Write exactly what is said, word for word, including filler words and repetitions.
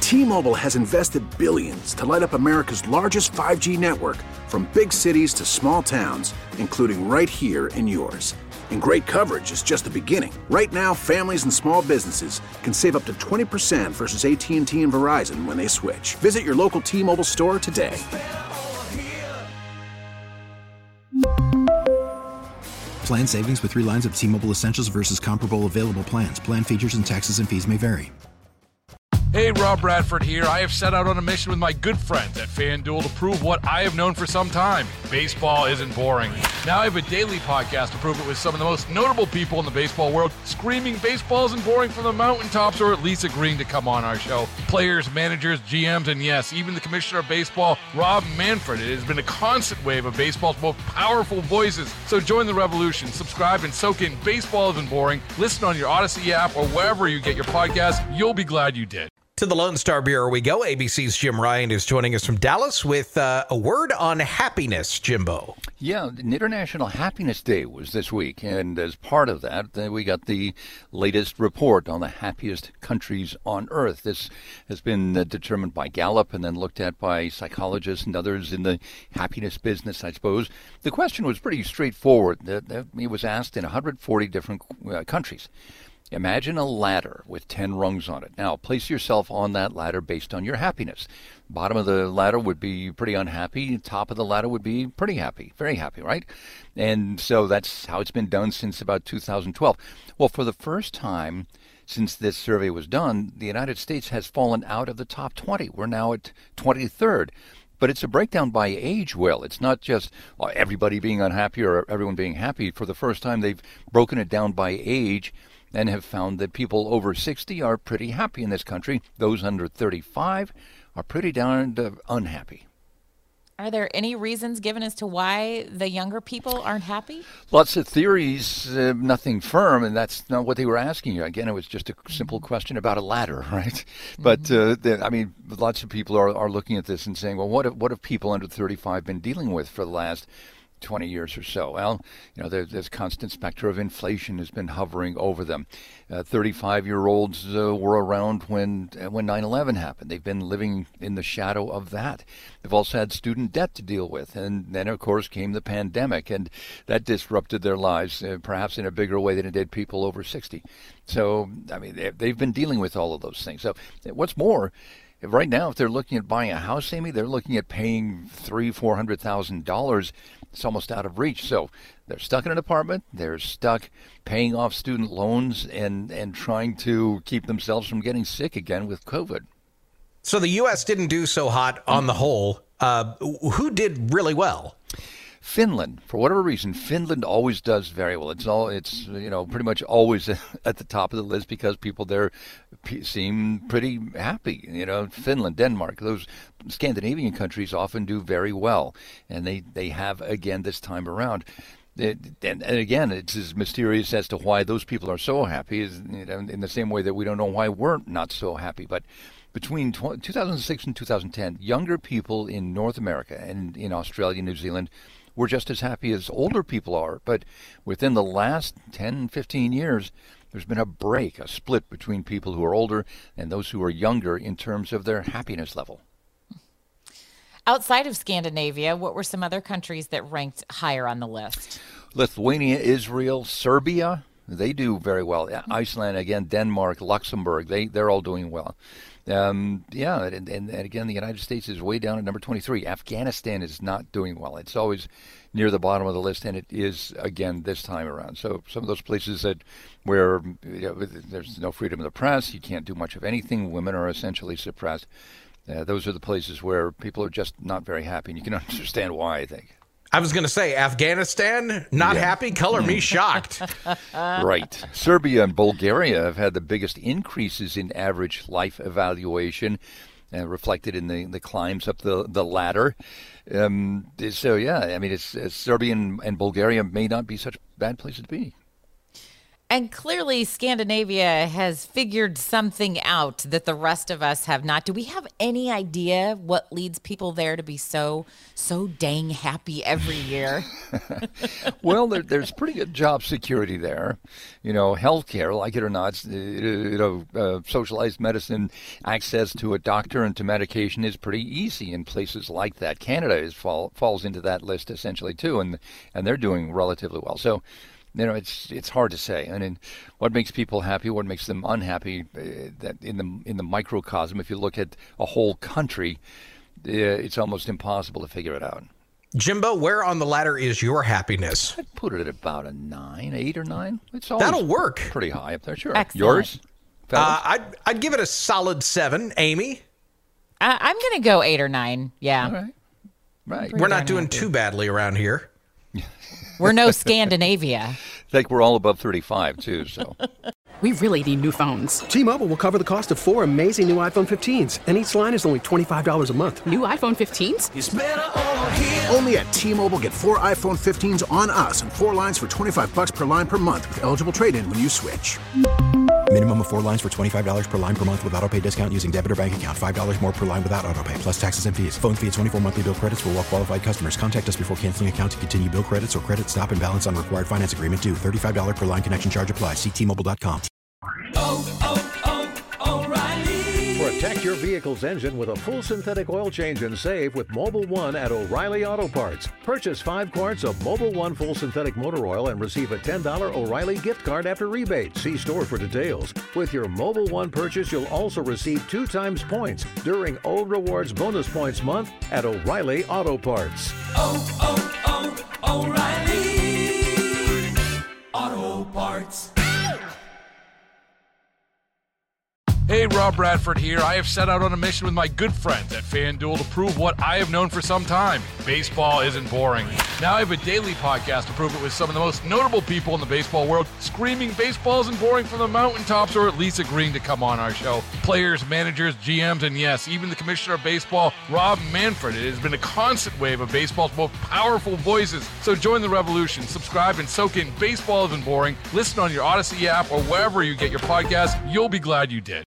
T-Mobile has invested billions to light up America's largest five G network, from big cities to small towns, including right here in yours. And great coverage is just the beginning. Right now, families and small businesses can save up to twenty percent versus A T and T and Verizon when they switch. Visit your local T-Mobile store today. Plan savings with three lines of T-Mobile Essentials versus comparable available plans. Plan features and taxes and fees may vary. Hey, Rob Bradford here. I have set out on a mission with my good friends at FanDuel to prove what I have known for some time. Baseball isn't boring. Now I have a daily podcast to prove it with some of the most notable people in the baseball world, screaming baseball isn't boring from the mountaintops, or at least agreeing to come on our show. Players, managers, G Ms, and yes, even the commissioner of baseball, Rob Manfred. It has been a constant wave of baseball's most powerful voices. So join the revolution. Subscribe and soak in Baseball Isn't Boring. Listen on your Odyssey app or wherever you get your podcast. You'll be glad you did. To the Lone Star Bureau we go. A B C's Jim Ryan is joining us from Dallas with uh, a word on happiness, Jimbo. Yeah, International Happiness Day was this week, and as part of that, uh, we got the latest report on the happiest countries on Earth. This has been uh, determined by Gallup and then looked at by psychologists and others in the happiness business, I suppose. The question was pretty straightforward. Uh, uh, it was asked in one hundred forty different uh, countries. Imagine a ladder with ten rungs on it. Now, place yourself on that ladder based on your happiness. Bottom of the ladder would be pretty unhappy. Top of the ladder would be pretty happy, very happy, right? And so that's how it's been done since about two thousand twelve. Well, for the first time since this survey was done, the United States has fallen out of the top twenty. We're now at twenty-third. But it's a breakdown by age, Will. It's not just well, everybody being unhappy or everyone being happy. For the first time, they've broken it down by age and have found that people over sixty are pretty happy in this country. Those under thirty-five are pretty darn unhappy. Are there any reasons given as to why the younger people aren't happy? Lots of theories, uh, nothing firm, and that's not what they were asking you. Again, it was just a simple question about a ladder, right? Mm-hmm. But, uh, the, I mean, lots of people are, are looking at this and saying, well, what have, what have people under thirty-five been dealing with for the last twenty years or so? Well, you know, there's this constant specter of inflation has been hovering over them. Uh, thirty-five-year-olds uh, were around when uh, when nine eleven happened. They've been living in the shadow of that. They've also had student debt to deal with. And then, of course, came the pandemic, and that disrupted their lives, uh, perhaps in a bigger way than it did people over sixty. So, I mean, they've been dealing with all of those things. So what's more, right now, if they're looking at buying a house, Amy, they're looking at paying three, four hundred thousand dollars. It's almost out of reach. So they're stuck in an apartment. They're stuck paying off student loans and and trying to keep themselves from getting sick again with COVID. So the U S didn't do so hot on the whole. Uh, who did really well? Finland, for whatever reason, Finland always does very well. It's all, it's you know, pretty much always at the top of the list because people there seem pretty happy. You know, Finland, Denmark, those Scandinavian countries often do very well, and they, they have again this time around. It, and, and again, it's as mysterious as to why those people are so happy, as, you know, in the same way that we don't know why we're not so happy. But between two thousand six and two thousand ten, younger people in North America and in Australia and New Zealand we're just as happy as older people are. But within the last ten, fifteen years, there's been a break, a split between people who are older and those who are younger in terms of their happiness level. Outside of Scandinavia, what were some other countries that ranked higher on the list? Lithuania, Israel, Serbia, they do very well. Iceland, again, Denmark, Luxembourg, they, they're all doing well. Um, yeah, and, and, and again, the United States is way down at number twenty-three. Afghanistan is not doing well. It's always near the bottom of the list, and it is again this time around. So some of those places that where you know, there's no freedom of the press, you can't do much of anything, women are essentially suppressed. Uh, those are the places where people are just not very happy, and you can understand why, I think. I was going to say, Afghanistan, not yeah. happy? Color me shocked. Right. Serbia and Bulgaria have had the biggest increases in average life evaluation, uh, reflected in the, the climbs up the, the ladder. Um, so, yeah, I mean, it's, it's Serbia and, and Bulgaria may not be such bad places to be. And clearly, Scandinavia has figured something out that the rest of us have not. Do we have any idea what leads people there to be so, so dang happy every year? Well, there, there's pretty good job security there. You know, healthcare, like it or not, you know, uh, socialized medicine, access to a doctor and to medication is pretty easy in places like that. Canada is fall, falls into that list essentially too, and and they're doing relatively well. So, you know, it's it's hard to say. I mean, what makes people happy, what makes them unhappy, uh, that in the in the microcosm, if you look at a whole country, uh, it's almost impossible to figure it out. Jimbo, where on the ladder is your happiness? I'd put it at about a nine, eight or nine. It's always That'll work. Pretty high up there, sure. Excellent. Yours? Uh, I'd I'd give it a solid seven. Amy? I, I'm going to go eight or nine. Yeah. All right. Right. We're not doing too badly around here. We're no Scandinavia. I think we're all above thirty-five, too, so. We really need new phones. T-Mobile will cover the cost of four amazing new iPhone fifteens, and each line is only twenty-five dollars a month. New iPhone fifteens? It's better over here. Only at T-Mobile, get four iPhone fifteens on us and four lines for twenty-five bucks per line per month with eligible trade-in when you switch. Minimum of four lines for twenty-five dollars per line per month with autopay discount using debit or bank account. five dollars more per line without autopay, plus taxes and fees. Phone fee at twenty-four monthly bill credits for well-qualified customers. Contact us before canceling account to continue bill credits or credit stop and balance on required finance agreement due. thirty-five dollars per line connection charge applies. See T Mobile dot com. Oh, oh, oh, O'Reilly. Protect your vehicle's engine with a full synthetic oil change and save with Mobil one at O'Reilly Auto Parts. Purchase five quarts of Mobil one full synthetic motor oil and receive a ten dollars O'Reilly gift card after rebate. See store for details. With your Mobil one purchase, you'll also receive two times points during O Rewards Bonus Points Month at O'Reilly Auto Parts. Oh, oh, oh, O'Reilly Auto Parts. Hey, Rob Bradford here. I have set out on a mission with my good friends at FanDuel to prove what I have known for some time. Baseball isn't boring. Now I have a daily podcast to prove it with some of the most notable people in the baseball world, screaming baseball isn't boring from the mountaintops, or at least agreeing to come on our show. Players, managers, G Ms, and yes, even the commissioner of baseball, Rob Manfred. It has been a constant wave of baseball's most powerful voices. So join the revolution. Subscribe and soak in Baseball Isn't Boring. Listen on your Odyssey app or wherever you get your podcasts. You'll be glad you did.